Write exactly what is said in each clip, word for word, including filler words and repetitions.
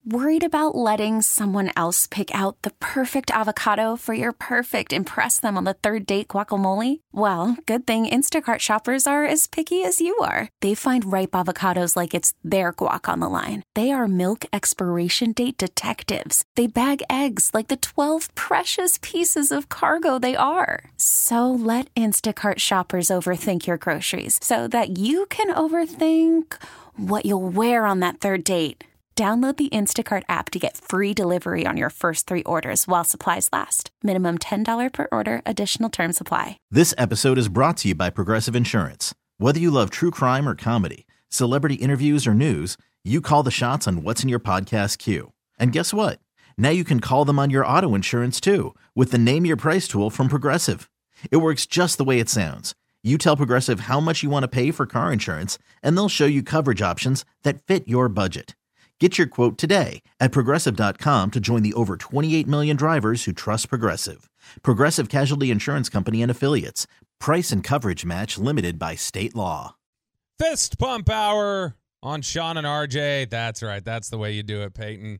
Worried about letting someone else pick out the perfect avocado for your perfect impress them on the third date guacamole? Well, good thing Instacart shoppers are as picky as you are. They find ripe avocados like it's their guac on the line. They are milk expiration date detectives. They bag eggs like the twelve precious pieces of cargo they are. So let Instacart shoppers overthink your groceries so that you can overthink what you'll wear on that third date. Download the Instacart app to get free delivery on your first three orders while supplies last. Minimum ten dollars per order. Additional terms apply. This episode is brought to you by Progressive Insurance. Whether you love true crime or comedy, celebrity interviews or news, you call the shots on what's in your podcast queue. And guess what? Now you can call them on your auto insurance too with the Name Your Price tool from Progressive. It works just the way it sounds. You tell Progressive how much you want to pay for car insurance, and they'll show you coverage options that fit your budget. Get your quote today at Progressive dot com to join the over twenty-eight million drivers who trust Progressive. Progressive Casualty Insurance Company and Affiliates. Price and coverage match limited by state law. Fist Pump Hour on Sean and R J. That's right. That's the way you do it, Peyton.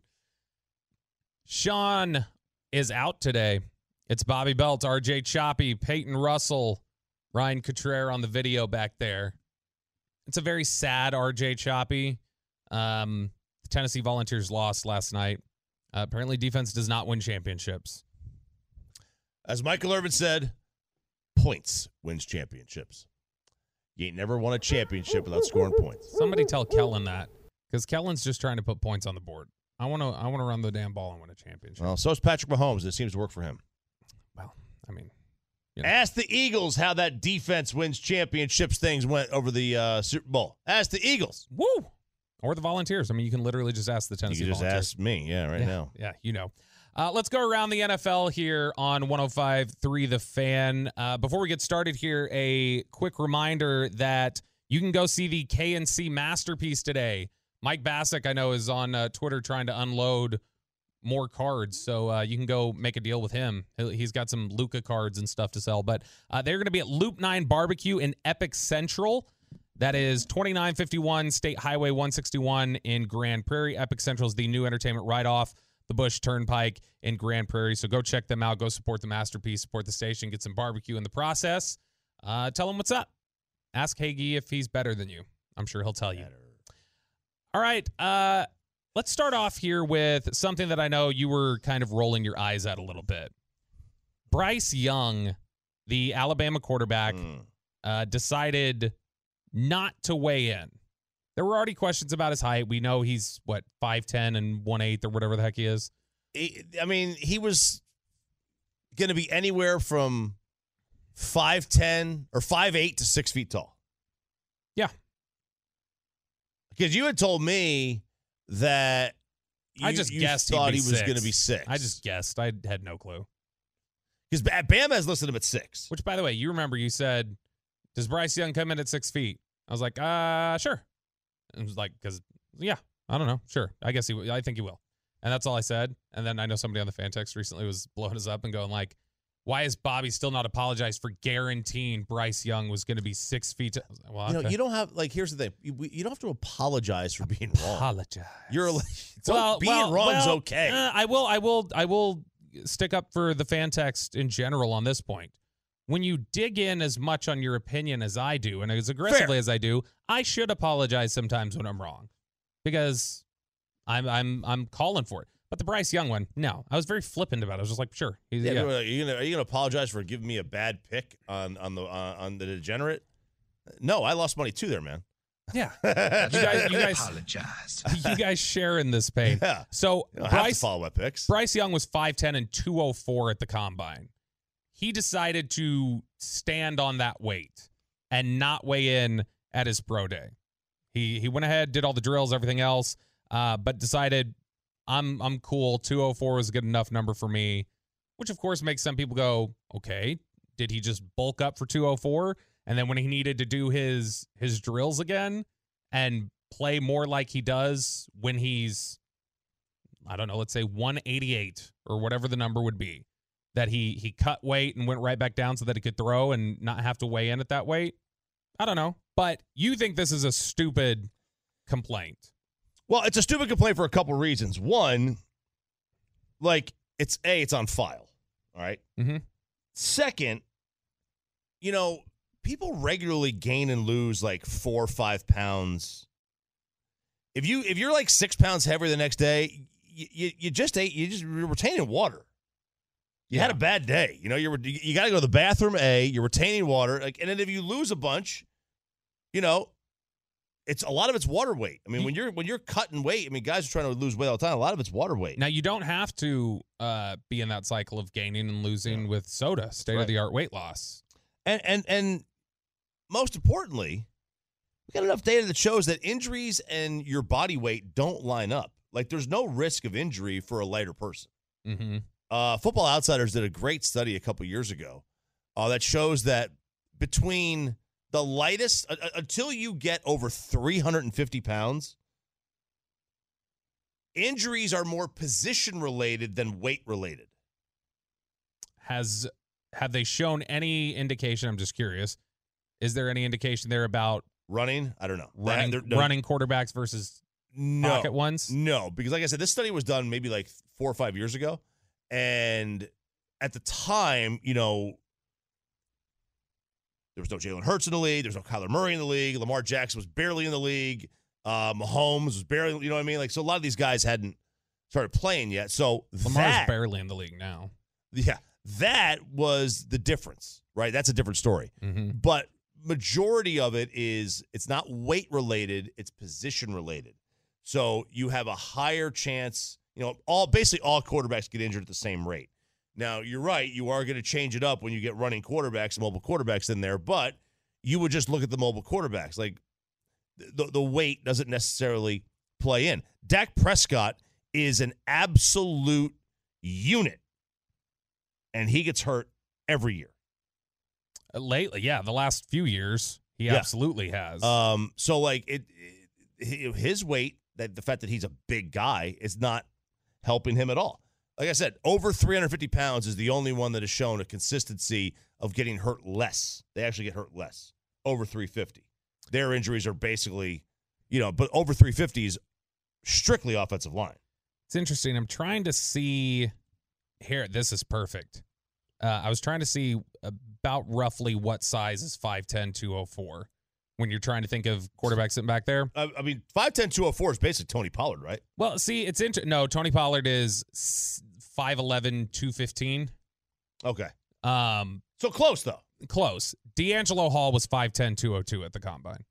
Sean is out today. It's Bobby Belt, R J Choppy, Peyton Russell, Ryan Cottrell on the video back there. It's a very sad R J Choppy. Um... The Tennessee Volunteers lost last night. Uh, apparently, defense does not win championships. As Michael Irvin said, points wins championships. You ain't never won a championship without scoring points. Somebody tell Kellen that, because Kellen's just trying to put points on the board. I want to. I want to run the damn ball and win a championship. Well, so is Patrick Mahomes. It seems to work for him. Well, I mean, you know. Ask the Eagles how that defense wins championships. Things went over the uh, Super Bowl. Ask the Eagles. Woo. Or the Volunteers. I mean, you can literally just ask the Tennessee You can just Volunteers. ask me, yeah, right yeah, now. Yeah, you know. Uh, let's go around the N F L here on one oh five point three The Fan. Uh, before we get started here, a quick reminder that you can go see the K N C Masterpiece today. Mike Bassick, I know, is on uh, Twitter trying to unload more cards, so uh, you can go make a deal with him. He's got some Luka cards and stuff to sell, but uh, they're going to be at Loop nine Barbecue in Epic Central. That is twenty-nine fifty-one State Highway one sixty-one in Grand Prairie. Epic Central is the new entertainment right off the Bush Turnpike in Grand Prairie. So go check them out. Go support the Masterpiece, support the station, get some barbecue in the process. Uh, tell him what's up. Ask Hagee if he's better than you. I'm sure he'll tell you. All right. Uh, let's start off here with something that I know you were kind of rolling your eyes at a little bit. Bryce Young, the Alabama quarterback, mm. uh, decided not to weigh in. There were already questions about his height. We know he's, what, five ten and one eighth or whatever the heck he is. I mean, he was going to be anywhere from five ten or five eight to six feet tall. Yeah. Because you had told me that you, I just you guessed thought he was going to be six. I just guessed. I had no clue. Because Bama has listed him at six. Which, by the way, you remember you said, does Bryce Young come in at six feet? I was like, uh, sure. And it was like, because, yeah, I don't know. Sure. I guess he, I think he will. And that's all I said. And then I know somebody on the fan text recently was blowing us up and going like, why is Bobby still not apologized for guaranteeing Bryce Young was going to be six feet? To, well, you okay. know, you don't have, like, here's the thing. You, you don't have to apologize for being wrong. Apologize. You're like, well, being well, wrong is well, okay. Uh, I will, I will, I will stick up for the fan text in general on this point. When you dig in as much on your opinion as I do, and as aggressively Fair. as I do, I should apologize sometimes when I'm wrong, because I'm I'm I'm calling for it. But the Bryce Young one, no, I was very flippant about it. I was just like, sure. He's, yeah, yeah. Are you gonna are you gonna apologize for giving me a bad pick on on the uh, on the degenerate? No, I lost money too there, man. Yeah, you guys, you guys apologize. You guys share in this pain. Yeah. So I don't Bryce have to follow my picks. Bryce Young was five ten and two oh four at the combine. He decided to stand on that weight and not weigh in at his pro day. He he went ahead, did all the drills, everything else, uh, but decided I'm I'm cool. two oh four was a good enough number for me, which of course makes some people go, okay, did he just bulk up for two oh four? And then when he needed to do his his drills again and play more like he does when he's, I don't know, let's say one eighty-eight or whatever the number would be, that he he cut weight and went right back down so that he could throw and not have to weigh in at that weight. I don't know. But you think this is a stupid complaint. Well, it's a stupid complaint for a couple reasons. One, like, it's A, it's on file, all right? Mm-hmm. Second, you know, people regularly gain and lose like four or five pounds. If you if you're like six pounds heavier the next day, you you, you just ate you just you're retaining water. You Yeah. had a bad day, you know. You're you got to go to the bathroom. A, you're retaining water, like, and then if you lose a bunch, you know, it's a lot of it's water weight. I mean, when you're when you're cutting weight, I mean, guys are trying to lose weight all the time. A lot of it's water weight. Now, you don't have to uh, be in that cycle of gaining and losing Yeah. with soda, state-of-the-art weight loss. And and and most importantly, we got enough data that shows that injuries and your body weight don't line up. Like, there's no risk of injury for a lighter person. Mm-hmm. Uh, Football Outsiders did a great study a couple years ago uh, that shows that between the lightest, uh, until you get over three hundred fifty pounds, injuries are more position-related than weight-related. Has have they shown any indication? I'm just curious. Is there any indication there about Running? I don't know. running That- they're- running quarterbacks versus no. pocket ones? No, because like I said, this study was done maybe like four or five years ago. And at the time, you know, there was no Jalen Hurts in the league. There's no Kyler Murray in the league. Lamar Jackson was barely in the league. Uh, Mahomes was barely, you know what I mean? Like, so a lot of these guys hadn't started playing yet. So Lamar's that, barely in the league now. yeah, that was the difference, right? That's a different story. Mm-hmm. But majority of it is it's not weight related, it's position related. So you have a higher chance, you know, all basically all quarterbacks get injured at the same rate. Now, you're right, you are going to change it up when you get running quarterbacks and mobile quarterbacks in there, but you would just look at the mobile quarterbacks. Like, the, the weight doesn't necessarily play in. Dak Prescott is an absolute unit, and he gets hurt every year. Lately, yeah, the last few years, he Yeah. absolutely has. Um, so like it, it, his weight, that the fact that he's a big guy is not helping him at all. Like I said, over three hundred fifty pounds is the only one that has shown a consistency of getting hurt less. They actually get hurt less over three fifty. Their injuries are basically, you know, but over three fifty is strictly offensive line. It's interesting. I'm trying to see here. This is perfect. Uh, I was trying to see about roughly what size is five ten, two oh four when you're trying to think of quarterbacks sitting back there. I, I mean, five ten, two oh four is basically Tony Pollard, right? Well, see, it's interesting. No, Tony Pollard is five eleven, two fifteen. Okay. Um, So close, though. close. D'Angelo Hall was five ten, two oh two at the combine.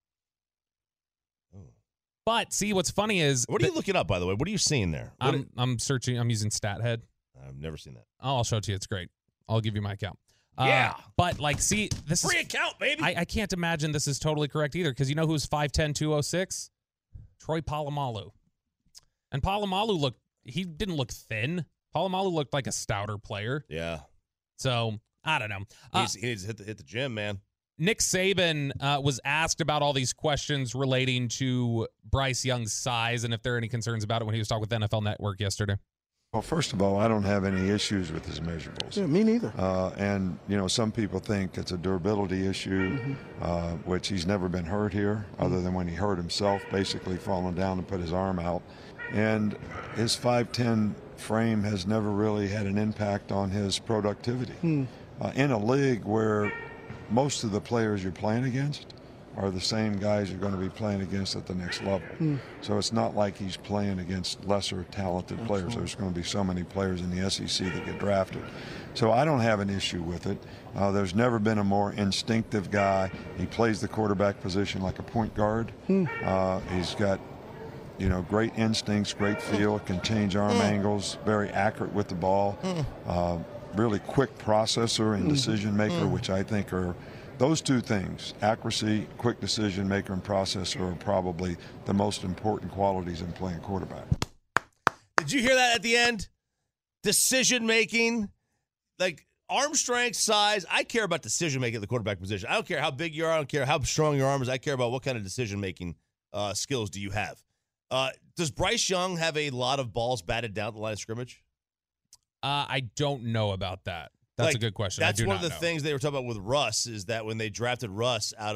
But see, what's funny is What are you looking up, by the way? What are you seeing there? What I'm, I'm searching. I'm using StatHead. i- I've never seen that. Oh, I'll show it to you. It's great. I'll give you my account. Uh, Yeah. But, like, see, this Free is. account, baby. I, I can't imagine this is totally correct either because you know who's five ten, two oh six? Troy Polamalu. And Polamalu looked, he didn't look thin. Polamalu looked like a stouter player. yeah. So, I don't know. He Uh, needs, he needs to hit the, hit the gym, man. Nick Saban uh, was asked about all these questions relating to Bryce Young's size and if there are any concerns about it when he was talking with N F L Network yesterday. Well, first of all, I don't have any issues with his measurables. Yeah, me neither. Uh, and, you know, some people think it's a durability issue, Mm-hmm. uh, which he's never been hurt here, other than when he hurt himself, basically falling down and put his arm out. And his five ten frame has never really had an impact on his productivity. Hmm. Uh, in a league where most of the players you're playing against are the same guys you're going to be playing against at the next level. Hmm. So it's not like he's playing against lesser talented players. Absolutely. There's going to be so many players in the S E C that get drafted. So I don't have an issue with it. Uh, there's never been a more instinctive guy. He plays the quarterback position like a point guard. Hmm. Uh, he's got, you know, great instincts, great feel, can change arm angles, very accurate with the ball, uh, really quick processor and decision maker, which I think are those two things, accuracy, quick decision maker, and processor, are probably the most important qualities in playing quarterback. Did you hear that at the end? Decision making, like arm strength, size. I care about decision making at the quarterback position. I don't care how big you are. I don't care how strong your arm is. I care about what kind of decision making uh, skills do you have. Uh, does Bryce Young have a lot of balls batted down at the line of scrimmage? Uh, I don't know about that. That's Like, a good question. That's I do one not of the know. things they were talking about with Russ is that when they drafted Russ out of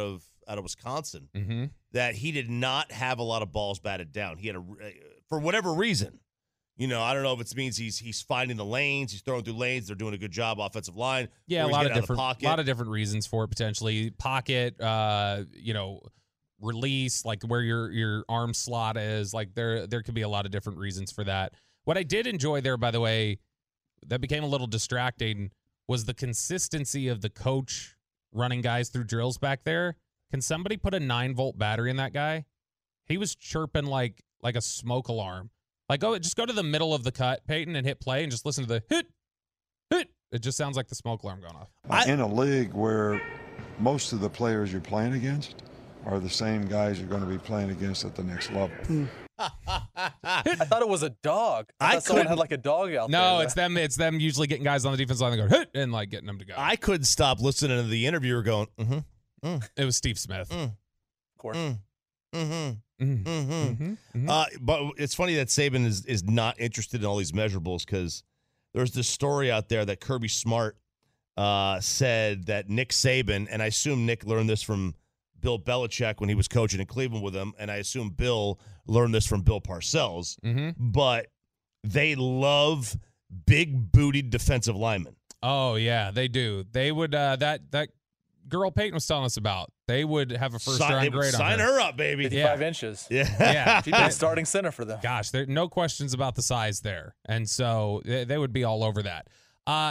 out of Wisconsin, mm-hmm. that he did not have a lot of balls batted down. He had a for whatever reason. You know, I don't know if it means he's he's finding the lanes, he's throwing through lanes, they're doing a good job offensive line. Yeah, a lot of different, a lot of different reasons for it potentially. Pocket, uh, you know, release, like where your your arm slot is. Like there there could be a lot of different reasons for that. What I did enjoy there, by the way, that became a little distracting, was the consistency of the coach running guys through drills back there. Can somebody put a nine volt battery in that guy? He was chirping like like a smoke alarm. Like, go, just go to the middle of the cut, Peyton, and hit play and just listen to the hit, hit. It just sounds like the smoke alarm going off. Uh, in a league where most of the players you're playing against are the same guys you're going to be playing against at the next level. I thought it was a dog. I, I thought someone had like a dog out no, there. No, it's them. It's them usually getting guys on the defense line and going hit and like getting them to go. I couldn't stop listening to the interviewer going, mm-hmm. Mm. It was Steve Smith. Mm. Of course. Mm. Mm-hmm. Mm-hmm. Mm-hmm. Mm-hmm. Mm-hmm. Uh, but it's funny that Saban is, is not interested in all these measurables because there's this story out there that Kirby Smart uh, said that Nick Saban, and I assume Nick learned this from Bill Belichick when he was coaching in Cleveland with him, and I assume Bill learned this from Bill Parcells, mm-hmm. but they love big-bootied defensive linemen. Oh, yeah, they do. They would, uh, that that girl Peyton was telling us about, they would have a first sign, round grade on her. Sign her up, baby. fifty-five yeah. inches. Yeah. Yeah. She'd be starting center for them. Gosh, there no questions about the size there. And so they, they would be all over that. Uh,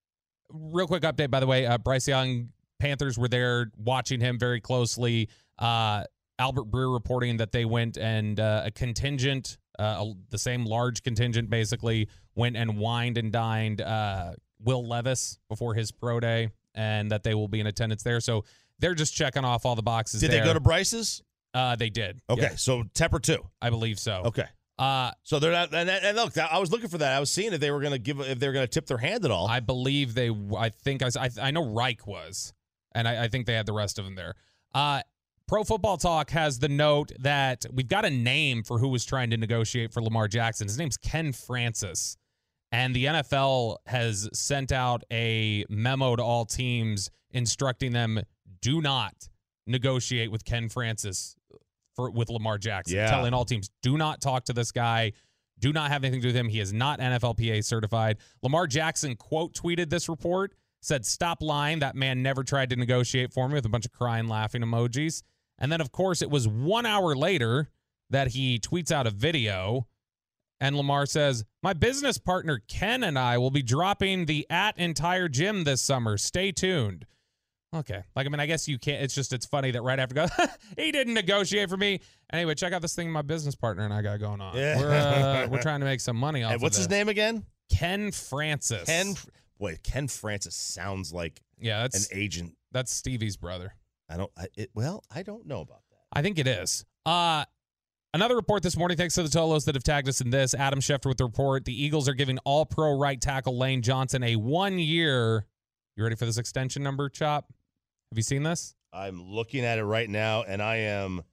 real quick update, by the way, uh, Bryce Young, Panthers were there watching him very closely. Uh, Albert Breer reporting that they went and uh, a contingent, uh, the same large contingent basically, went and wined and dined uh, Will Levis before his pro day, and that they will be in attendance there. So they're just checking off all the boxes. Did there. they go to Bryce's? Uh, they did. Okay, yeah. so Tepper too. I believe so. Okay. Uh, so they're not, and, and look, I was looking for that. I was seeing if they were going to give, if they were going to tip their hand at all. I believe they. I think I. I, I know Reich was, and I, I think they had the rest of them there. Uh, Pro Football Talk has the note that we've got a name for who was trying to negotiate for Lamar Jackson. His name's Ken Francis. And the N F L has sent out a memo to all teams instructing them, do not negotiate with Ken Francis for with Lamar Jackson. Yeah. Telling all teams, do not talk to this guy. Do not have anything to do with him. He is not N F L P A certified. Lamar Jackson quote tweeted this report, said, stop lying. That man never tried to negotiate for me, with a bunch of crying, laughing emojis. And then, of course, it was one hour later that he tweets out a video, and Lamar says, my business partner Ken and I will be dropping the at entire gym this summer. Stay tuned. Okay. Like, I mean, I guess you can't. It's just, it's funny that right after, go, he didn't negotiate for me. Anyway, check out this thing my business partner and I got going on. Yeah. We're, uh, we're trying to make some money off And what's of his this. name again? Ken Francis. Ken. Boy, Ken Francis sounds like yeah, that's, an agent. That's Stevie's brother. I don't, I, it, well, I don't know about that. I think it is. Uh, another report this morning, thanks to the Tolos that have tagged us in this. Adam Schefter with the report. The Eagles are giving all-pro right tackle Lane Johnson a one-year. You ready for this extension number, Chop? Have you seen this? I'm looking at it right now, and I am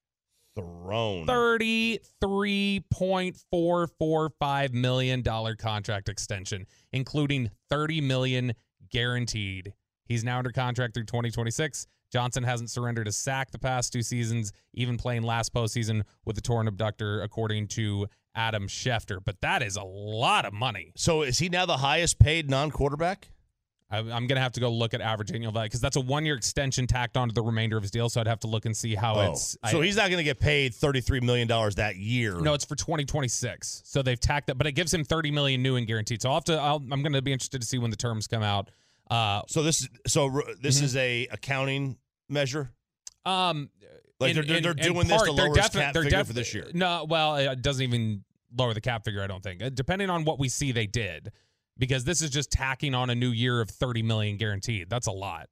thrown. thirty-three point four four five million dollars contract extension, including thirty million dollars guaranteed. He's now under contract through twenty twenty-six. Johnson hasn't surrendered a sack the past two seasons, even playing last postseason with a torn abductor, according to Adam Schefter. But that is a lot of money. So is he now the highest paid non-quarterback? I, I'm going to have to go look at average annual value because that's a one-year extension tacked onto the remainder of his deal, so I'd have to look and see how Oh, it's... so I, he's not going to get paid thirty-three million dollars that year. No, it's for twenty twenty-six. So they've tacked that, but it gives him thirty million dollars new and guaranteed. So I'll have to, I'll, I'm going to be interested to see when the terms come out. Uh, So this, so this Mhm. is a accounting measure? um, Like in- they're, they're, in- they're in doing this part, to they're lower his defi- cap they're figure def- for this year. No, well, it doesn't even lower the cap figure, I don't think. Uh, Depending on what we see they did. Because this is just tacking on a new year of thirty million dollars guaranteed. That's a lot.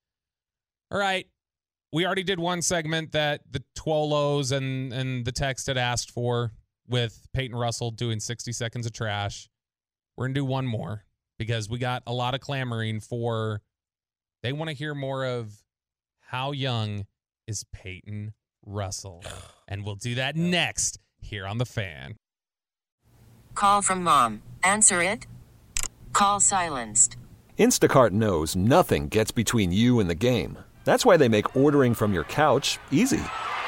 All right. We already did one segment that the Twolos and, and the text had asked for with Peyton Russell doing sixty seconds of trash. We're going to do one more because we got a lot of clamoring for, they want to hear more of how young is Peyton Russell. And we'll do that next here on The Fan. Call from mom. Answer it. Call silenced. Instacart knows nothing gets between you and the game. That's why they make ordering from your couch easy.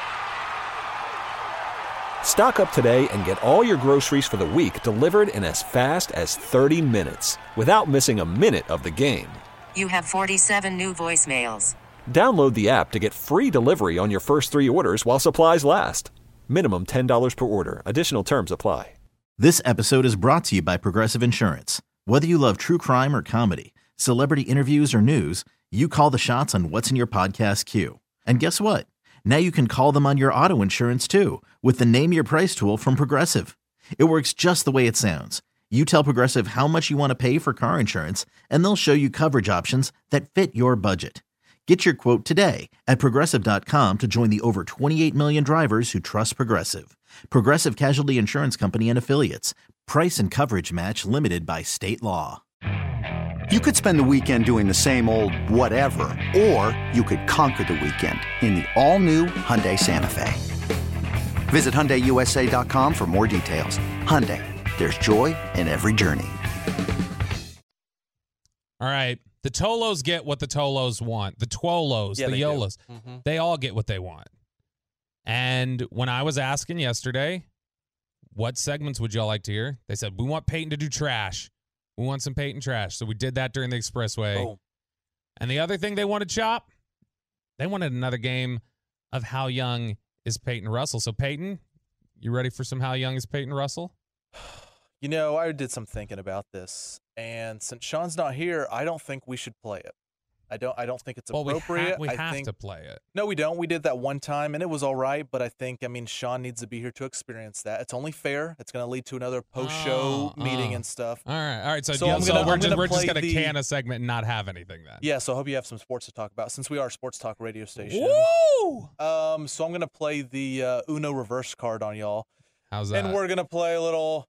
Stock up today and get all your groceries for the week delivered in as fast as thirty minutes without missing a minute of the game. You have forty-seven new voicemails. Download the app to get free delivery on your first three orders while supplies last. Minimum ten dollars per order. Additional terms apply. This episode is brought to you by Progressive Insurance. Whether you love true crime or comedy, celebrity interviews or news, you call the shots on what's in your podcast queue. And guess what? Now you can call them on your auto insurance too with the Name Your Price tool from Progressive. It works just the way it sounds. You tell Progressive how much you want to pay for car insurance, and they'll show you coverage options that fit your budget. Get your quote today at Progressive dot com to join the over twenty-eight million drivers who trust Progressive. Progressive Casualty Insurance Company and Affiliates. Price and coverage match limited by state law. You could spend the weekend doing the same old whatever, or you could conquer the weekend in the all-new Hyundai Santa Fe. Visit Hyundai U S A dot com for more details. Hyundai, there's joy in every journey. All right. The Tolos get what the Tolos want. The Twolos, Yeah, the they do. Yolas, Mm-hmm. they all get what they want. And when I was asking yesterday, what segments would y'all like to hear? They said, we want Peyton to do trash. We want some Peyton trash. So we did that during the Expressway. Oh. And the other thing they wanted, Chop, they wanted another game of How Young is Peyton Russell. So, Peyton, you ready for some How Young is Peyton Russell? You know, I did some thinking about this, and since Sean's not here, I don't think we should play it. I don't. I don't think it's Well, we, appropriate. ha- we I have think, to play it. No, we don't. We did that one time, and it was all right. But I think, I mean, Sean needs to be here to experience that. It's only fair. It's going to lead to another post-show Oh, meeting oh. and stuff. All right. All right. So, So yeah, I'm so gonna- we're I'm just, gonna we're just play going to the- can a segment and not have anything then. Yeah. So I hope you have some sports to talk about since we are a sports talk radio station. Woo! Um. So I'm going to play the uh, Uno reverse card on y'all, How's that? and we're going to play a little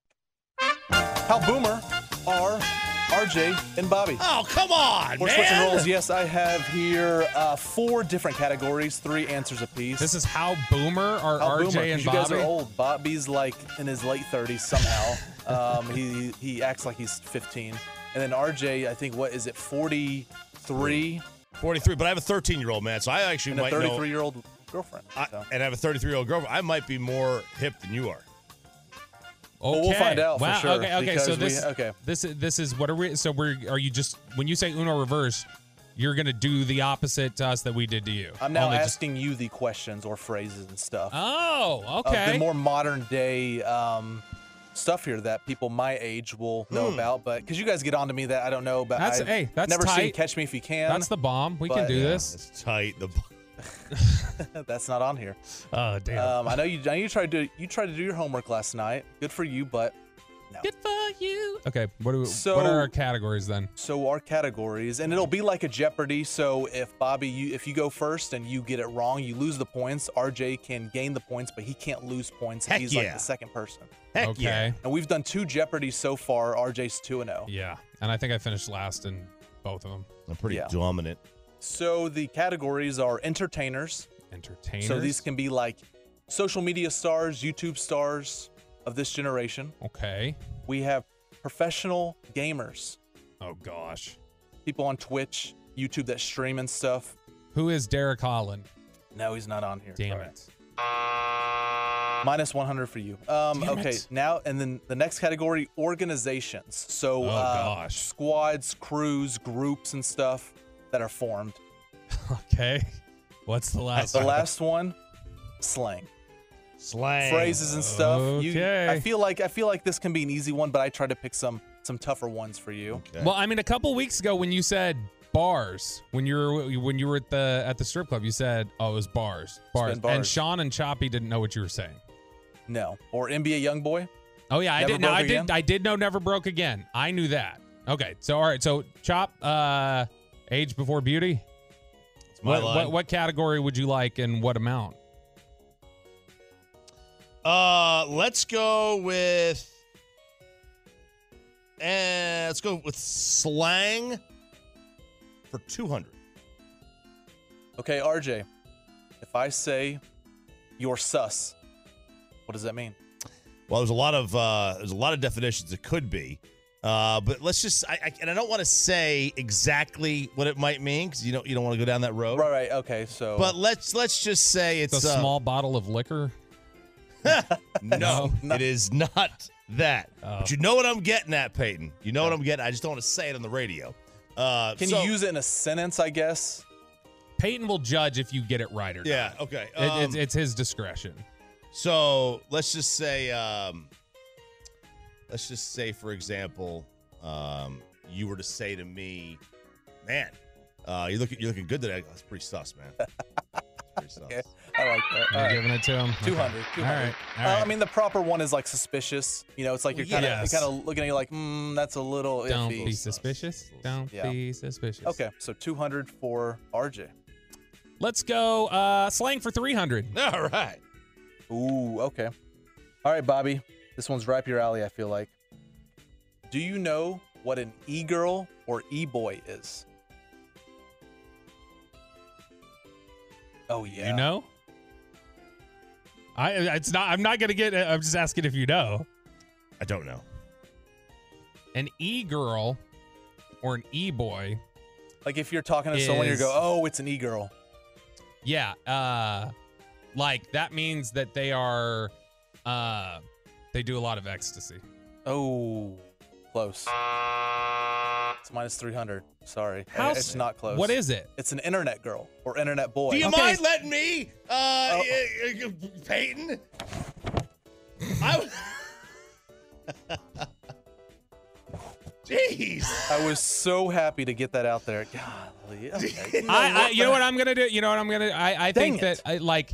How Boomer are R J and Bobby. Oh, come on, We're man. switching roles. Yes, I have here uh, four different categories, three answers apiece. This is How Boomer are How R J Boomer, and 'cause you guys Bobby? are old. Bobby's like in his late thirties somehow. um, he he acts like he's fifteen, and then R J, I think what is it, forty-three, forty-three, but I have a thirteen-year-old, man, so I actually and a might know. thirty-three-year-old girlfriend. I, so. and I have a thirty-three-year-old girlfriend. I might be more hip than you are. Okay. Well, we'll find out for wow. sure, Okay. Okay. So because we- this. okay. This is this is what are we? So we're are you just when you say Uno reverse, you're gonna do the opposite to us that we did to you. I'm now Only just- asking you the questions or phrases and stuff. Oh. Of Okay. the more modern day um, stuff here that people my age will know Hmm. about, but because you guys get on to me that I don't know about. That's- I've hey, that's never seen tight. Catch Me If You Can. That's the bomb. We can but- do Yeah, this. It's tight. The That's not on here. Oh damn. Um, I know you. I know you tried to. You tried to do your homework last night. Good for you, but no. Good for you. Okay. What do? So- what are our categories then? So our categories, and it'll be like a Jeopardy. So if Bobby, you if you go first and you get it wrong, you lose the points. R J can gain the points, but he can't lose points. Heck He's yeah. like the second person. Heck Okay. yeah. And we've done two Jeopardies so far. R J's two and zero. Yeah. And I think I finished last in both of them. I'm pretty Yeah. dominant. So the categories are entertainers. Entertainers. So these can be like social media stars, YouTube stars of this generation. Okay. We have professional gamers, Oh gosh. people on Twitch, YouTube that stream and stuff. Who is Derek Holland? No, he's not on here. Damn Sorry. it. Minus one hundred for you. Um, Damn okay, it. now and then the next category, organizations. So Oh, uh, gosh. squads, crews, groups, and stuff that are formed. Okay. What's the last? The one? last one, slang. Slang. Phrases and stuff. You, Okay. I feel like I feel like this can be an easy one, but I try to pick some some tougher ones for you. Okay. Well, I mean, a couple weeks ago when you said bars, when you were when you were at the at the strip club, you said, "Oh, it was bars, bars." been bars. And Sean and Choppy didn't know what you were saying. No, or N B A YoungBoy. Oh yeah, I Never did. No, Broke I Again? did. I did know Never Broke Again. I knew that. Okay, so all right, so Chop, uh, Age Before Beauty. It's my What, line. what what category would you like and what amount? Uh, let's go with. And let's go with slang for two hundred. Okay, R J. If I say you're sus, what does that mean? Well, there's a lot of uh, there's a lot of definitions it could be. Uh, but let's just, I, I, and I don't want to say exactly what it might mean because you don't, you don't want to go down that road. Right, right. Okay, so. But let's let's just say it's, It's a uh, small bottle of liquor. no, No. it is not that. Oh. But you know what I'm getting at, Peyton. You know what I'm getting. I just don't want to say it on the radio. Uh, Can so- you use it in a sentence, I guess? Peyton will judge if you get it right or Yeah. not. Okay. It, Um, it's, it's his discretion. So let's just say, um, let's just say, for example, um, you were to say to me, "Man, uh, you looking you're looking good today." That's pretty sus, man. Pretty sus. Okay. I like that. You're All right. giving it to him. two Okay. hundred. two All hundred. right. All Uh, right. I mean, the proper one is like suspicious. You know, it's like you're kind of Yes. you're kind of looking at you like, mm, that's a little Don't iffy. be suspicious. Don't Yeah. be suspicious. Okay, so two hundred for R J. Let's go uh, slang for three hundred. All right. Ooh, okay. All right, Bobby. This one's right up your alley, I feel like. Do you know what an e-girl or e-boy is? Oh, yeah. You know? I it's not I'm not going to get I'm just asking if you know. I don't know. An e-girl or an e-boy. Like if you're talking to someone, you Is- go, oh, it's an e-girl. Yeah, uh like that means that they are uh they do a lot of ecstasy. Oh, close. It's minus three hundred. Sorry. How It's s- not close. What is it? It's an internet girl or internet boy. Do you Okay. mind letting me, uh, Oh. uh, uh, Peyton? I. Jeez. I was so happy to get that out there. Golly. Okay. I, I you know what I'm gonna do? You know what I'm gonna I, I Dang think it. that I like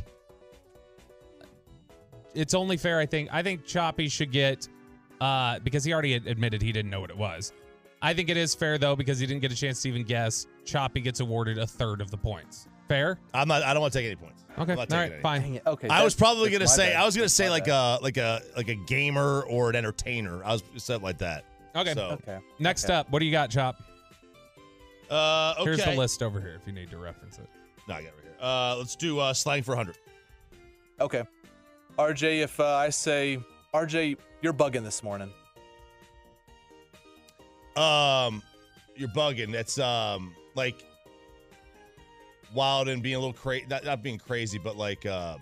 it's only fair, I think. I think Choppy should get uh because he already ad- admitted he didn't know what it was. I think it is fair though, because he didn't get a chance to even guess. Choppy gets awarded a third of the points. Fair? I'm not. I don't want to take any points. Okay. I'm All not taking right, any. fine. Dang it. Okay. I was that's- probably that's gonna my say. bad. I was gonna That's say my like bad. a like a like a gamer or an entertainer. I was something like that. Okay. So, Okay. Next Okay. up, what do you got, Chop? uh, okay. Here's the list over here if you need to reference it. No, I got it right here. Uh, let's do uh, slang for one hundred. Okay. R J, if uh, I say, R J, you're bugging this morning. Um, you're bugging. That's um like wild and being a little crazy. Not not being crazy, but like um,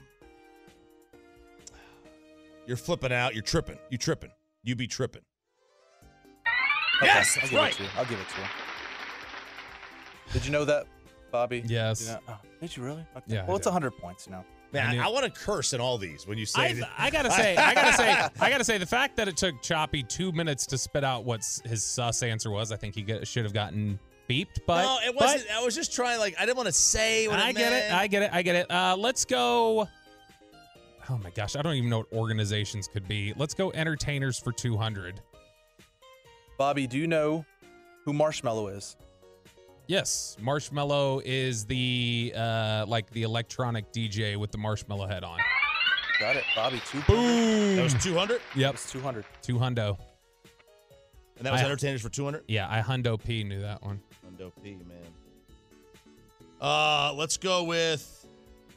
you're flipping out. You're tripping. You tripping. You be tripping. Okay, Yes, I'll that's give right. It to you. I'll give it to you. Did you know that, Bobby? Yes. Did you, know- oh, did you really? Okay. Yeah, I Well, it's did. one hundred points, you know. Man, I I, knew- I want to curse in all these when you say. I, that- I gotta say, I gotta say, I gotta say, the fact that it took Choppy two minutes to spit out what s- his sus answer was, I think he get, should have gotten beeped. But no, it but wasn't. I was just trying. Like I didn't want to say. What I it get it. meant. I get it. I get it. Uh, let's go. Oh my gosh, I don't even know what organizations could be. Let's go entertainers for two hundred. Bobby, do you know who Marshmallow is? Yes, Marshmallow is the uh like the electronic D J with the marshmallow head on. Got it, Bobby. Two. That was two hundred, Yep, It's two hundred. two hundo. and that was I- entertainers for two hundred. Yeah, I hundo P knew that one. Hundo P, man. Uh, let's go with.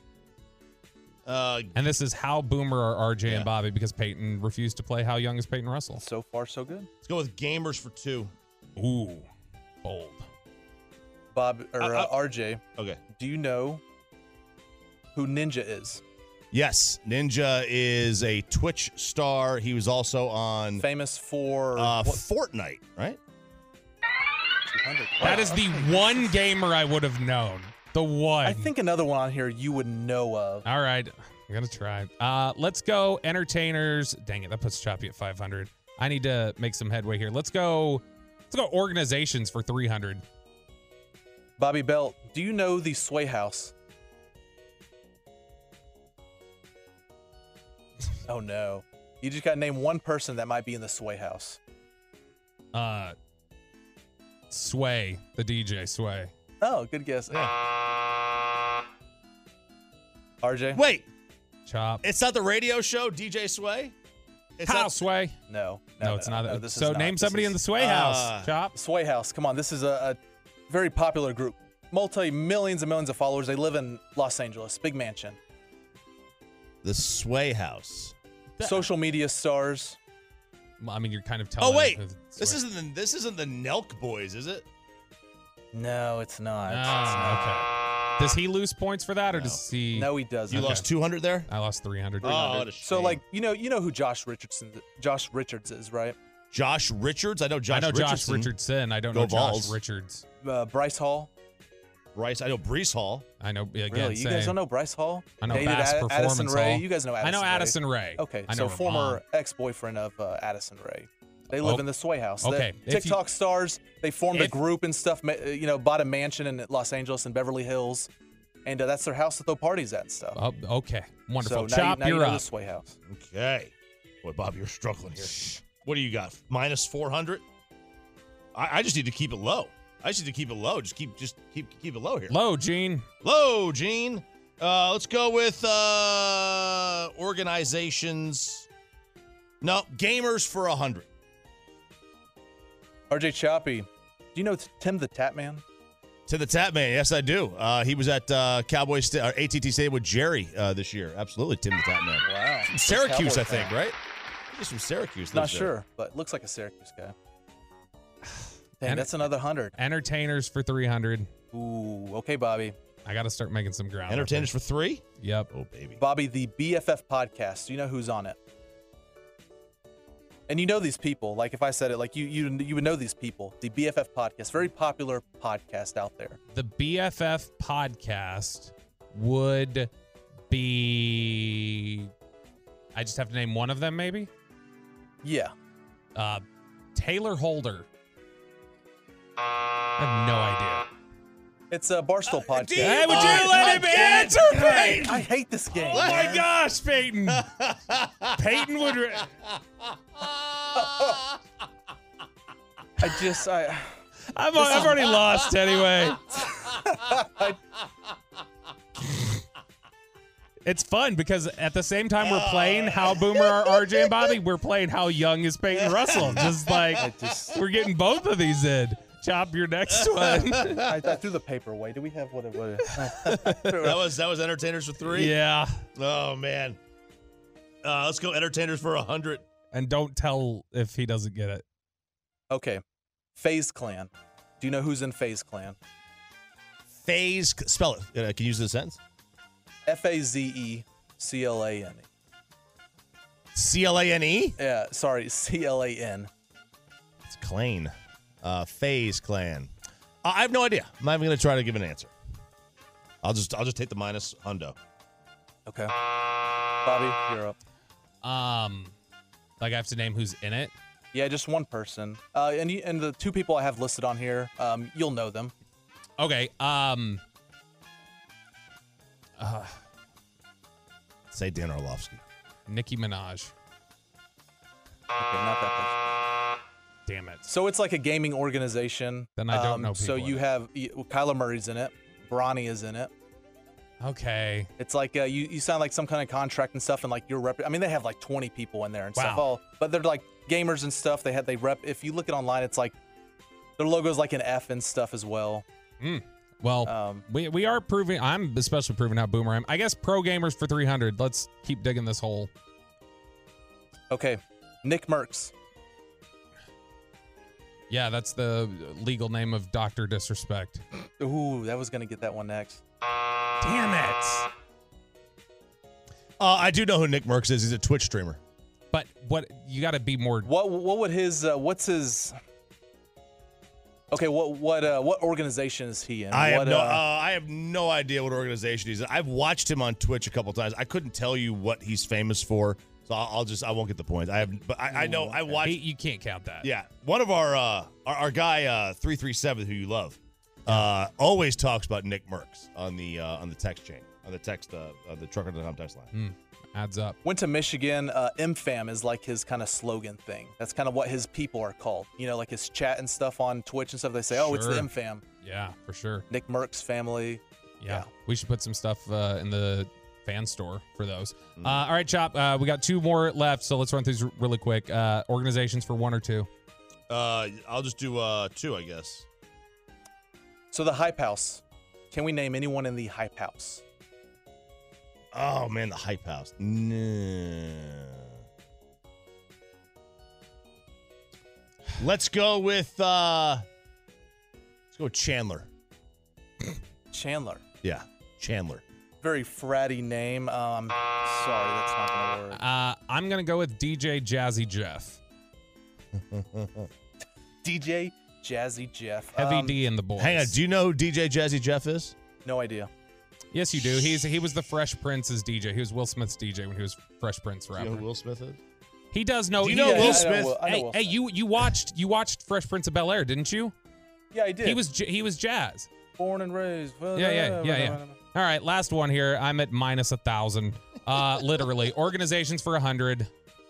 Uh, And this is How Boomer or R J Yeah. and Bobby because Peyton refused to play How Young is Peyton Russell. So far, so good. let's go with gamers for two. Ooh, bold. Bob or Uh, uh, uh, R J, Okay. do you know who Ninja is? Yes, Ninja is a Twitch star. He was also on Famous for uh, what? Fortnite, right? two hundred. That Wow, is the okay. one gamer I would have known. The one. I think another one on here you would know of. All right, I'm gonna try. Uh, let's go entertainers. Dang it, that puts Choppy at five hundred. I need to make some headway here. Let's go. Let's go organizations for three hundred. Bobby Belt, do you know the Sway House? Oh no. You just got to name one person that might be in the Sway House. Uh, Sway, the D J Sway. Oh, good guess. Yeah. R J? Wait, Chop. it's not the radio show D J Sway. It's How not- Sway? No. No, it's not. no, that. this is so not. name This somebody is- in the Sway uh, House. Chop. Sway House. Come on, this is a, a very popular group. Multi millions and millions of followers. They live in Los Angeles. Big mansion. the Sway House. Social media stars. Well, I mean, you're kind of telling. Oh wait, him this isn't the, this isn't the Nelk boys, is it? No, it's not. Ah, okay. Does he lose points for that, or No. does he? No, he doesn't. You Okay. lost two hundred there. I lost three hundred. Oh, what a So shame. like you know you know who Josh Richardson Josh Richards is, right? Josh Richards. I know Josh. I know Josh Richardson. Richardson. I don't Go know Josh Vols. Richards. Uh, Bryce Hall. Bryce. I know Brees Hall. I know. Again, Really, you same. guys don't know Bryce Hall? I know Dated Bass Ad- Performance Addison Ray. Hall. You guys know Addison I know Ray. Addison Ray. Okay, I know so her former mom. ex-boyfriend of uh, Addison Ray. They live Oh. in the Sway House. Okay, The if you- TikTok stars. They formed a if- group and stuff. ma- You know, bought a mansion in Los Angeles and Beverly Hills, and uh, that's their house to throw parties at and stuff. Oh, okay, wonderful. So now Chop, you, now you're you know up. the Sway House. Okay. Boy, Bob, you're struggling here. What do you got? Minus four hundred. I, I just need to keep it low. I just need to keep it low. Just keep, just keep, keep it low here. Low, Gene. Low, Gene. Uh, let's go with uh, organizations. No, gamers for a hundred. R J Choppy, do you know Tim the Tap Man? To the Tap Man, yes, I do. Uh, he was at uh, Cowboy Sta- or A T T Stadium with Jerry uh, this year. Absolutely, Tim the Tap Man. Wow. From Syracuse, Cowboy I think, fan. right? He's from Syracuse. Not lives there. sure, but looks like a Syracuse guy. Dang, And- that's another hundred. Entertainers for three hundred. Ooh, okay, Bobby. I got to start making some ground. Entertainers for three? Yep. Oh, baby. Bobby, the B F F podcast. Do you know who's on it? And you know these people. Like if I said it, like you you you would know these people. The B F F podcast, very popular podcast out there. The B F F podcast would be. I just have to name one of them, maybe. Yeah. Uh, Taylor Holder. I have no idea. It's a Barstool podcast. Hey, would you let him answer, Peyton? I hate this game. Oh my man. gosh, Peyton. Peyton would. Re- I just I I'm, I've already lost anyway. It's fun because at the same time we're playing how Boomer are R J and Bobby, we're playing how young is Peyton Russell. Just like I just we're getting both of these in. Chop your next one. I, I threw the paper away. Do we have what it was? That was that was entertainers for three. Yeah. Oh man. Uh, let's go entertainers for a hundred. And don't tell if he doesn't get it. Okay. FaZe Clan. Do you know who's in FaZe Clan? FaZe. Spell it. Uh, can you use the sentence? F A Z E C L A N. C L A N E. Yeah, sorry, C L A N. It's Clan. Uh, FaZe Clan. Uh, I have no idea. I'm not even gonna try to give an answer. I'll just I'll just take the minus hundo. Okay. Bobby, you're up. Um, like I have to name who's in it. Yeah, just one person. Uh, and you, and the two people I have listed on here, um, you'll know them. Okay. Um. Uh, Say Dan Orlovsky. Nicki Minaj. Okay, not that person. Damn it. So it's like a gaming organization. Then I don't Um, know So people in you it. have y- well, Kyler Murray's in it. Bronny is in it. Okay. It's like uh, you you sign like some kind of contract and stuff, and like you're rep. I mean, they have like twenty people in there and stuff. Wow. All, but they're like gamers and stuff. They had they rep. If you look it online, it's like their logo's like an F and stuff as well. Mm. Well, Um, we we are proving. I'm especially proving how boomer I am. I guess pro gamers for three hundred. Let's keep digging this hole. Okay, Nick Merckx. Yeah, that's the legal name of Doctor Disrespect. Ooh, that was gonna get that one next. Damn it. Uh, I do know who Nick Merckx is. He's a Twitch streamer. But what you got to be more. What what would his uh, what's his? Okay, what what uh, what organization is he in? I what, have no, uh, uh, I have no idea what organization he's in. I've watched him on Twitch a couple times. I couldn't tell you what he's famous for, so I'll, I'll just I won't get the points. I have, but I, I know I watched. He- you can't count that. Yeah, one of our uh, our, our guy uh, three three seven who you love, uh, always talks about Nick Merckx on the uh, on the text chain on the text uh, uh, the trucker dot com text line. Mm, adds up. Went to Michigan. Uh, M FAM is like his kind of slogan thing. That's kind of what his people are called. You know, like his chat and stuff on Twitch and stuff. They say, "Oh, it's the Sure. M FAM." Yeah, for sure. Nick Merckx family. Yeah. Yeah. We should put some stuff uh, in the fan store for those. Mm. Uh, all right, Chop. Uh, we got two more left, so let's run through these r- really quick. Uh, organizations for one or two. Uh, I'll just do uh, two, I guess. So the Hype House. Can we name anyone in the Hype House? Oh man, the Hype House. No. Let's go with uh, let's go with Chandler. Chandler. Yeah, Chandler. Very fratty name. Um, sorry, that's not going to work. Uh, I'm going to go with D J Jazzy Jeff. D J Jazzy Jeff. Heavy um, D and the boys. Hang on, do you know who D J Jazzy Jeff is? No idea. Yes, you do. He's He was the Fresh Prince's D J. He was Will Smith's D J when he was Fresh Prince Do rapper. you know who Will Smith is? He does know. Do you he- know Yeah, Will I know Smith? Will- I know Hey, Will hey, Smith. you you watched you watched Fresh Prince of Bel Air, didn't you? Yeah, I did. He was J- he was Jazz. born and raised. Yeah, yeah, yeah, yeah. All right, last one here. I'm at minus a thousand. Uh, literally, organizations for a hundred.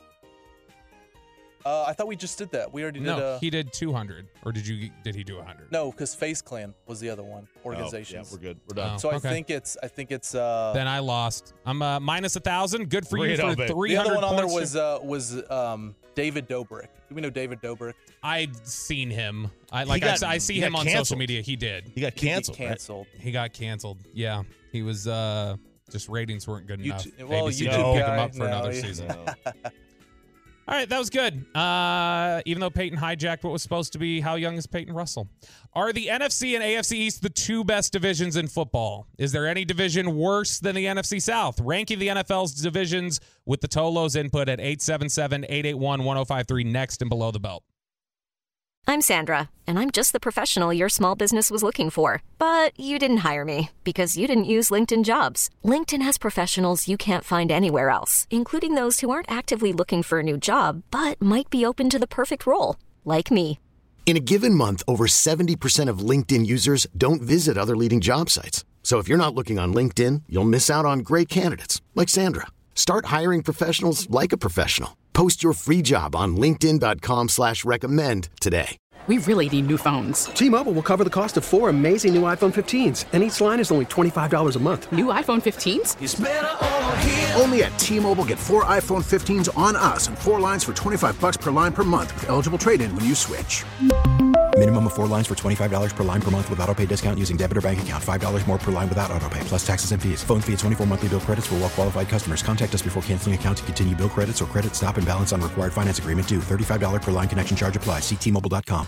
Uh, I thought we just did that. We already did. No, uh, he did two hundred, or did you? Did he do a hundred? no, because Face Clan was the other one. Organizations. Oh, yeah, we're good. We're done. Oh, So I okay. think it's. I think it's. Uh, Then I lost. I'm uh, minus a thousand. Good for you Burrito, for babe. three the other hundred one on there points. was uh, was um, David Dobrik. Do we know David Dobrik? I've seen him. I like. got- I, I see he him got on social canceled. media. He did. He got He- he canceled. right? Canceled. He got canceled. Yeah, he was. uh Just ratings weren't good enough. YouTube- well, A B C YouTube didn't pick him guy, up for no, another yeah. season. No. All right, that was good. Uh, even though Peyton hijacked what was supposed to be, how young is Peyton Russell? Are the N F C and A F C East the two best divisions in football? Is there any division worse than the N F C South? Ranking the N F L's divisions with the Tolos input at eight seven seven, eight eight one, one oh five three next and below the belt. I'm Sandra, and I'm just the professional your small business was looking for. But you didn't hire me because you didn't use LinkedIn Jobs. LinkedIn has professionals you can't find anywhere else, including those who aren't actively looking for a new job, but might be open to the perfect role, like me. In a given month, over seventy percent of LinkedIn users don't visit other leading job sites. So if you're not looking on LinkedIn, you'll miss out on great candidates like Sandra. Start hiring professionals like a professional. Post your free job on linkedin.com slash recommend today. We really need new phones. T-Mobile will cover the cost of four amazing new iPhone fifteens, and each line is only twenty-five dollars a month. New iPhone fifteens? It's better over here. Only at T-Mobile, get four iPhone fifteens on us and four lines for twenty-five bucks per line per month with eligible trade-in when you switch. Minimum of four lines for twenty-five dollars per line per month with autopay discount using debit or bank account. five dollars more per line without autopay, plus taxes and fees. Phone fee at twenty-four monthly bill credits for well-qualified customers. Contact us before canceling account to continue bill credits or credit stop and balance on required finance agreement due. thirty-five dollars per line connection charge applies. See T Mobile dot com.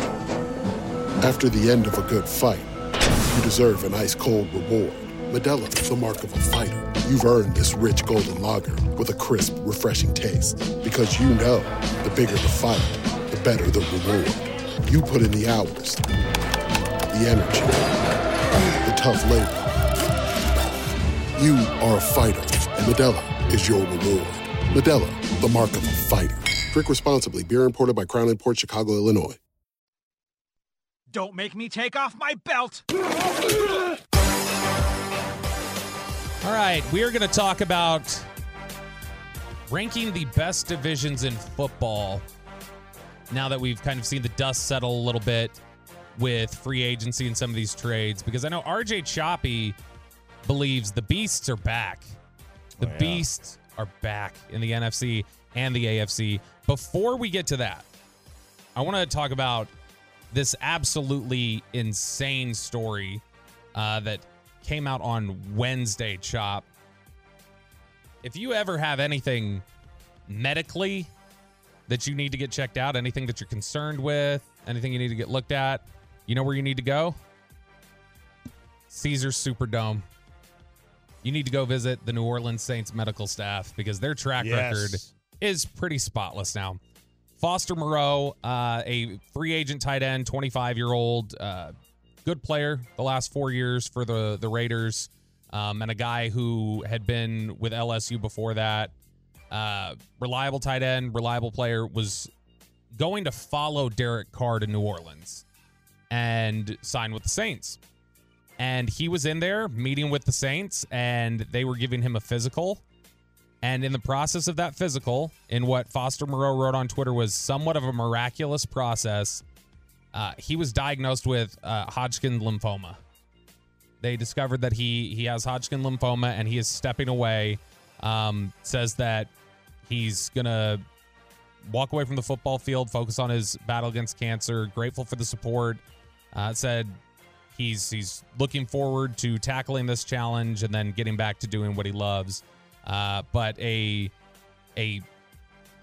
After the end of a good fight, you deserve an ice-cold reward. Modelo is the mark of a fighter. You've earned this rich golden lager with a crisp, refreshing taste. Because you know, the bigger the fight, the better the reward. You put in the hours, the energy, the tough labor. You are a fighter, and Modelo is your reward. Modelo, the mark of a fighter. Drink responsibly. Beer imported by Crown Imports, Chicago, Illinois. Don't make me take off my belt. All right, we are going to talk about ranking the best divisions in football now that we've kind of seen the dust settle a little bit with free agency and some of these trades, because I know R J Choppy believes the beasts are back. The Oh, yeah. beasts are back in the N F C and the A F C. Before we get to that, I want to talk about this absolutely insane story uh, that came out on Wednesday, Chop. If you ever have anything medically that you need to get checked out, anything that you're concerned with, anything you need to get looked at, you know where you need to go? Caesars Superdome. You need to go visit the New Orleans Saints medical staff because their track Yes. record is pretty spotless now. Foster Moreau, uh, a free agent tight end, twenty-five-year-old, uh, good player the last four years for the, the Raiders, um, and a guy who had been with L S U before that. Uh, reliable tight end, reliable player, was going to follow Derek Carr to New Orleans and sign with the Saints. And he was in there meeting with the Saints, and they were giving him a physical. And in the process of that physical, in what Foster Moreau wrote on Twitter was somewhat of a miraculous process, uh, he was diagnosed with uh, Hodgkin lymphoma. They discovered that he he has Hodgkin lymphoma, and he is stepping away. Um, says that he's going to walk away from the football field, focus on his battle against cancer, grateful for the support. Uh, said he's he's looking forward to tackling this challenge and then getting back to doing what he loves. Uh, but a a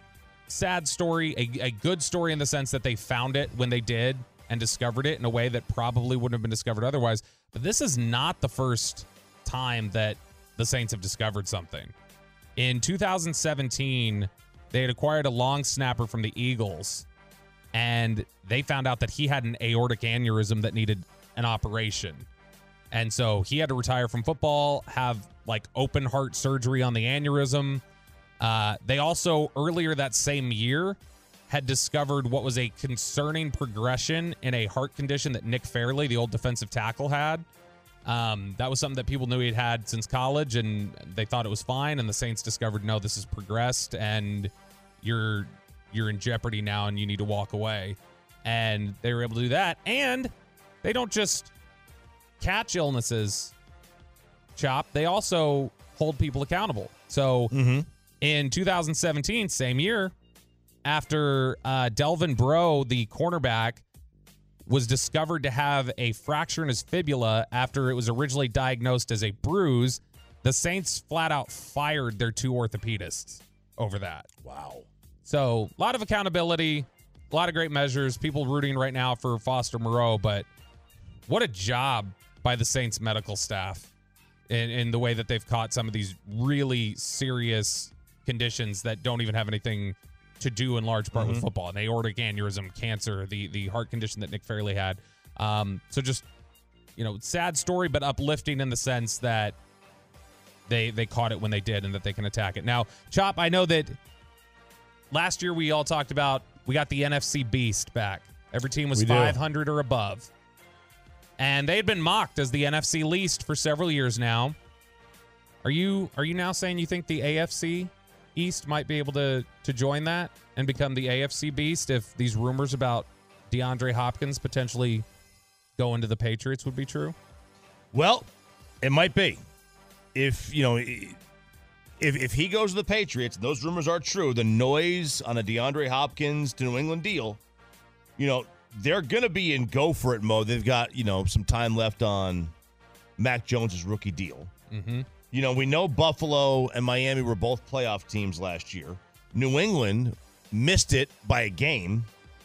sad story, a, a good story in the sense that they found it when they did and discovered it in a way that probably wouldn't have been discovered otherwise. But this is not the first time that the Saints have discovered something. In two thousand seventeen, they had acquired a long snapper from the Eagles, and they found out that he had an aortic aneurysm that needed an operation. And so he had to retire from football, have like open heart surgery on the aneurysm. Uh, they also, earlier that same year, had discovered what was a concerning progression in a heart condition that Nick Fairley, the old defensive tackle, had. Um, that was something that people knew he'd had since college, and they thought it was fine. And the Saints discovered, no, this has progressed, and you're you're in jeopardy now, and you need to walk away. And they were able to do that. And they don't just catch illnesses, Chop. They also hold people accountable. So mm-hmm. in two thousand seventeen, same year, after uh, Delvin Breaux, the cornerback, was discovered to have a fracture in his fibula after it was originally diagnosed as a bruise, the Saints flat out fired their two orthopedists over that. Wow. So a lot of accountability, a lot of great measures. People rooting right now for Foster Moreau, but what a job by the Saints medical staff in, in the way that they've caught some of these really serious conditions that don't even have anything to do in large part mm-hmm. with football. An aortic aneurysm, cancer, the the heart condition that Nick Fairley had. Um, so just, you know, sad story, but uplifting in the sense that they they caught it when they did and that they can attack it. Now, Chop, I know that last year we all talked about, we got the N F C Beast back. Every team was five hundred or above. And they had been mocked as the N F C least for several years now. Are you are you now saying you think the A F C East might be able to to join that and become the A F C Beast if these rumors about DeAndre Hopkins potentially going to the Patriots would be true? Well, it might be. If, you know, if if he goes to the Patriots, those rumors are true, the noise on a DeAndre Hopkins to New England deal, you know, they're going to be in go for it mode. They've got, you know, some time left on Mac Jones' rookie deal. Mm-hmm. You know, we know Buffalo and Miami were both playoff teams last year. New England missed it by a game,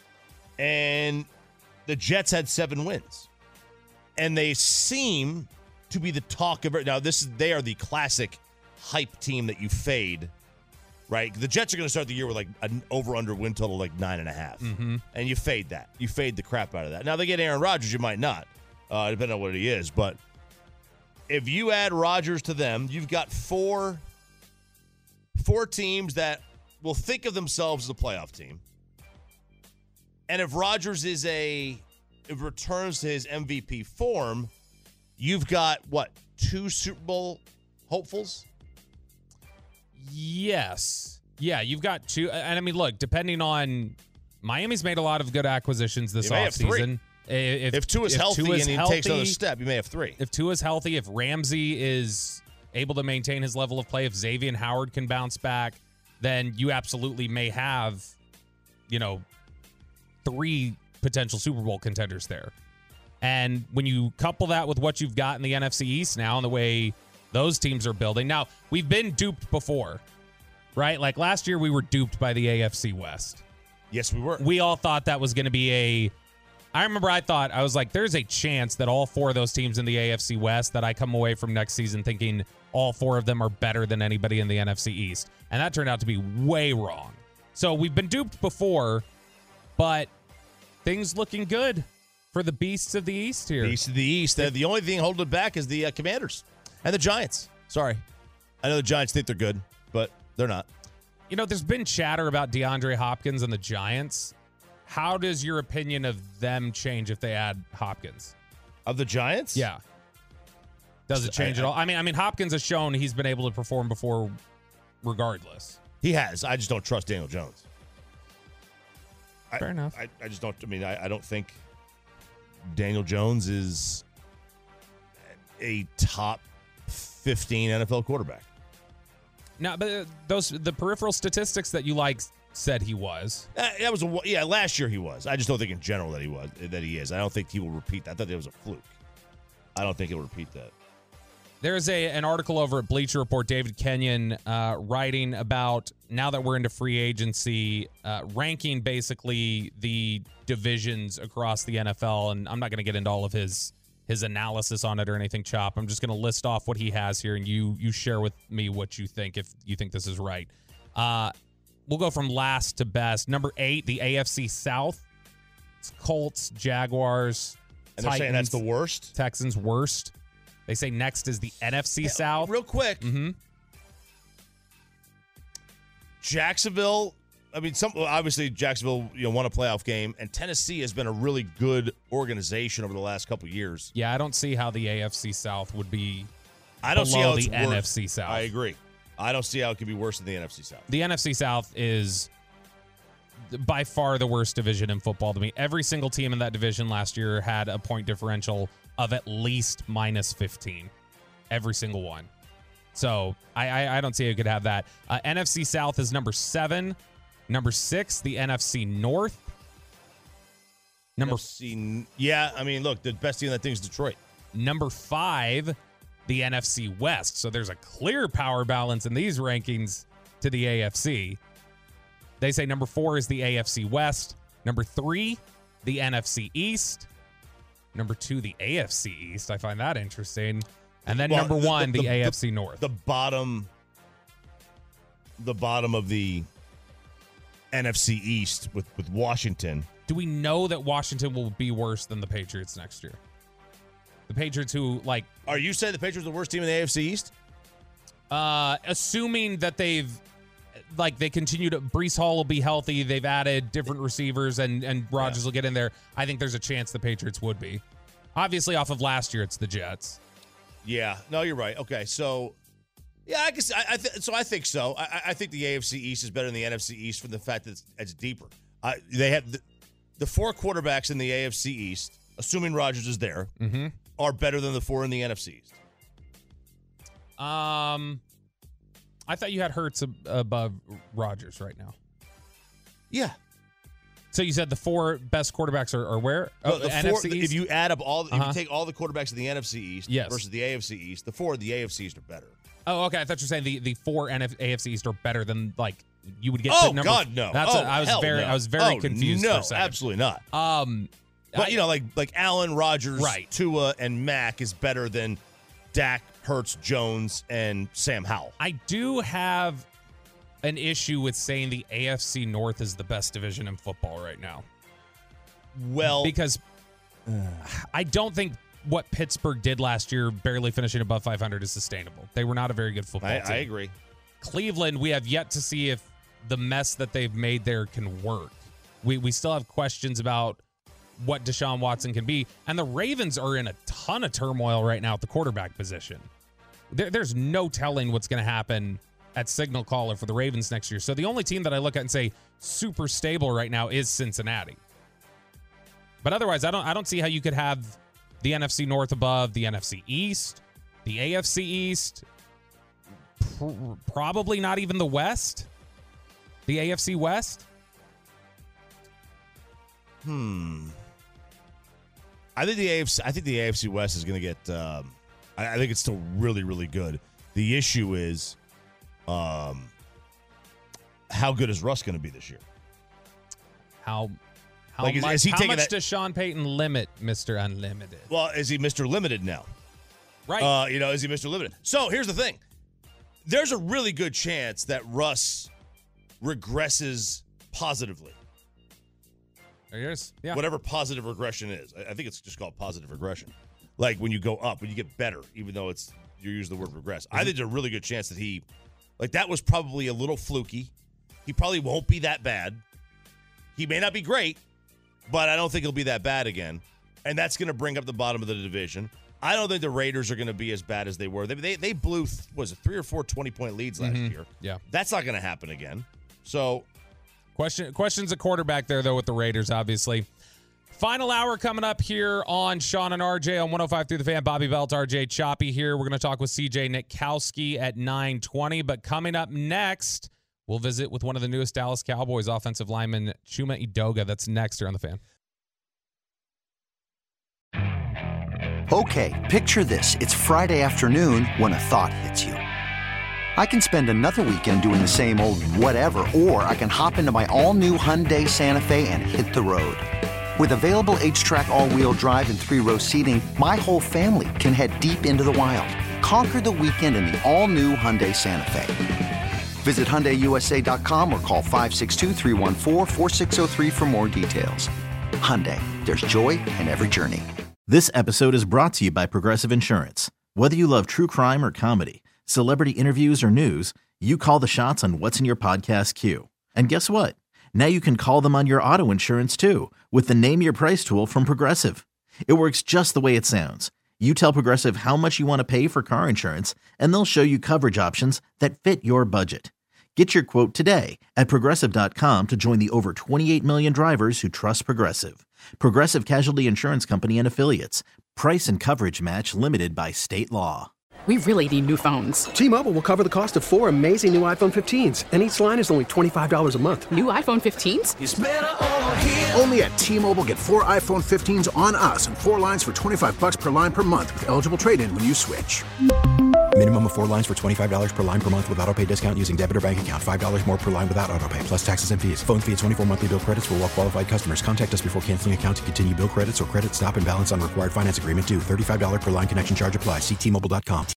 and the Jets had seven wins. And they seem to be the talk of it. Now, this is they are the classic hype team that you fade, right? The Jets are going to start the year with like an over-under win total like nine and a half. Mm-hmm. And you fade that. You fade the crap out of that. Now, they get Aaron Rodgers, you might not, uh, depending on what he is, but if you add Rodgers to them, you've got four, four teams that will think of themselves as a playoff team. And if Rodgers is a if returns to his M V P form, you've got what, two Super Bowl hopefuls? Yes. Yeah, you've got two. And I mean, look, depending on Miami's made a lot of good acquisitions this offseason. If, if Tua's if healthy Tua's and he healthy, takes another step, you may have three. If Tua's healthy, if Ramsey is able to maintain his level of play, if Xavier Howard can bounce back, then you absolutely may have, you know, three potential Super Bowl contenders there. And when you couple that with what you've got in the N F C East now and the way those teams are building. Now, we've been duped before, right? Like last year we were duped by the A F C West. Yes, we were. We all thought that was going to be a I remember I thought, I was like, there's a chance that all four of those teams in the A F C West, that I come away from next season thinking all four of them are better than anybody in the N F C East. And that turned out to be way wrong. So we've been duped before, but things looking good for the Beasts of the East here. Beasts of the East. The, the only thing holding it back is the uh, Commanders and the Giants. Sorry. I know the Giants think they're good, but they're not. You know, there's been chatter about DeAndre Hopkins and the Giants. How does your opinion of them change if they add Hopkins? Of the Giants? Yeah. Does it change I, at all? I mean, I mean, Hopkins has shown he's been able to perform before regardless. He has. I just don't trust Daniel Jones. Fair I, enough. I, I just don't, I mean, I, I don't think Daniel Jones is a top fifteen N F L quarterback. Now, but those, the peripheral statistics that you like said he was. Uh, that was a, yeah. Last year he was. I just don't think in general that he was that he is. I don't think he will repeat that. I thought it was a fluke. I don't think he'll repeat that. There's a an article over at Bleacher Report, David Kenyon uh, writing about, now that we're into free agency, uh, ranking basically the divisions across the N F L. And I'm not going to get into all of his his analysis on it or anything, Chop. I'm just going to list off what he has here, and you you share with me what you think, if you think this is right. Uh, we'll go from last to best. Number eight, the A F C South. It's Colts, Jaguars, And they're Titans, saying that's the worst? Texans, worst. They say next is the N F C Yeah, South. Real quick. Mm-hmm. Jacksonville, I mean, some obviously Jacksonville, you know, won a playoff game, and Tennessee has been a really good organization over the last couple of years. Yeah, I don't see how the A F C South would be I don't below see how it's the worse. N F C South. I agree. I don't see how it could be worse than the N F C South. The N F C South is by far the worst division in football to me. Every single team in that division last year had a point differential of at least minus fifteen. Every single one. So I, I, I don't see how you could have that. Uh, N F C South is number seven. Number six, the N F C North. Number N F C, yeah, I mean, look, the best team in that thing is Detroit. Number five, the N F C West. So there's a clear power balance in these rankings to the A F C. They say number four is the A F C West. Number three, the N F C East. Number two, the A F C East. I find that interesting. And then Well, number the- one, the, the- A F C North. The bottom, the bottom of the N F C East with, with Washington. Do we know that Washington will be worse than the Patriots next year? The Patriots who, like... Are you saying the Patriots are the worst team in the A F C East? Uh, assuming that they've... Like, they continue to... Breece Hall will be healthy. They've added different receivers, and, and Rodgers Yeah. will get in there. I think there's a chance the Patriots would be. Obviously, off of last year, it's the Jets. Yeah. No, you're right. Okay, so... Yeah, I guess I, I th- so. I think so. I, I think the A F C East is better than the N F C East from the fact that it's, it's deeper. Uh, they have the, the four quarterbacks in the A F C East, assuming Rodgers is there, mm-hmm. are better than the four in the N F C East. Um, I thought you had Hurts ab- above Rodgers right now. Yeah. So you said the four best quarterbacks are, are where? No, Oh, the N four, F C East? if you add up all, if Uh-huh. you take all the quarterbacks in the N F C East Yes. versus the A F C East, the four in the A F C East are better. Oh, okay. I thought you were saying the, the four N F- A F C East are better than, like, you would get Oh to number. God, no! That's oh, a, I was hell very no. I was very Oh, confused. No, for a second. absolutely not. Um, But I- you know, like like Allen, Rodgers, Right. Tua, and Mac is better than Dak, Hurts, Jones, and Sam Howell. I do have an issue with saying the A F C North is the best division in football right now. Well, because I don't think what Pittsburgh did last year, barely finishing above five hundred, is sustainable. They were not a very good football I, team. I agree. Cleveland, we have yet to see if the mess that they've made there can work. We we still have questions about what Deshaun Watson can be. And the Ravens are in a ton of turmoil right now at the quarterback position. There, there's no telling what's going to happen at signal caller for the Ravens next year. So the only team that I look at and say super stable right now is Cincinnati. But otherwise, I don't I don't see how you could have the N F C North above the N F C East, the A F C East, pr- probably not even the West, the A F C West. Hmm. I think the A F C. I think the A F C West is going to get. Um, I, I think it's still really, really good. The issue is, um, how good is Russ going to be this year? How how Like, is- much, is he how taking much that- does Sean Payton limit Mister Unlimited? Well, is he Mister Limited now? Right. Uh, you know, is he Mister Limited? So here's the thing. There's a really good chance that Russ regresses positively. There he is. Yeah. Whatever positive regression is. I I think it's just called positive regression. Like when you go up, when you get better, even though it's you use the word regress. I think there's a really good chance that he, like that was probably a little fluky. He probably won't be that bad. He may not be great, but I don't think he'll be that bad again. And that's going to bring up the bottom of the division. I don't think the Raiders are going to be as bad as they were. They they, they blew, was it three or four twenty-point leads last Mhm. year. Yeah. That's not going to happen again. So Question questions at quarterback there, though, with the Raiders, obviously. Final hour coming up here on Sean and R J on one oh five through the Fan. Bobby Belt, R J Choppy here. We're going to talk with C J Nitkowski at nine twenty. But coming up next, we'll visit with one of the newest Dallas Cowboys offensive lineman, Chuma Edoga. That's next here on the Fan. Okay, picture this. It's Friday afternoon when a thought hits you. I can spend another weekend doing the same old whatever, or I can hop into my all-new Hyundai Santa Fe and hit the road. With available H-Track all-wheel drive and three-row seating, my whole family can head deep into the wild. Conquer the weekend in the all-new Hyundai Santa Fe. Visit Hyundai U S A dot com or call five six two, three one four, four six zero three for more details. Hyundai, there's joy in every journey. This episode is brought to you by Progressive Insurance. Whether you love true crime or comedy, celebrity interviews or news, you call the shots on what's in your podcast queue. And guess what? Now you can call them on your auto insurance too with the Name Your Price tool from Progressive. It works just the way it sounds. You tell Progressive how much you want to pay for car insurance, and they'll show you coverage options that fit your budget. Get your quote today at Progressive dot com to join the over twenty-eight million drivers who trust Progressive. Progressive Casualty Insurance Company and Affiliates. Price and coverage match limited by state law. We really need new phones. T-Mobile will cover the cost of four amazing new iPhone fifteens, and each line is only twenty-five dollars a month. New iPhone fifteens? It's better over here. Only at T-Mobile, get four iPhone fifteens on us and four lines for twenty-five bucks per line per month with eligible trade-in when you switch. Minimum of four lines for twenty-five dollars per line per month with auto pay discount using debit or bank account. five dollars more per line without auto pay, plus taxes and fees. Phone fee at twenty-four monthly bill credits for well-qualified customers. Contact us before canceling account to continue bill credits or credit stop and balance on required finance agreement due. thirty-five dollars per line connection charge applies. See T Mobile dot com.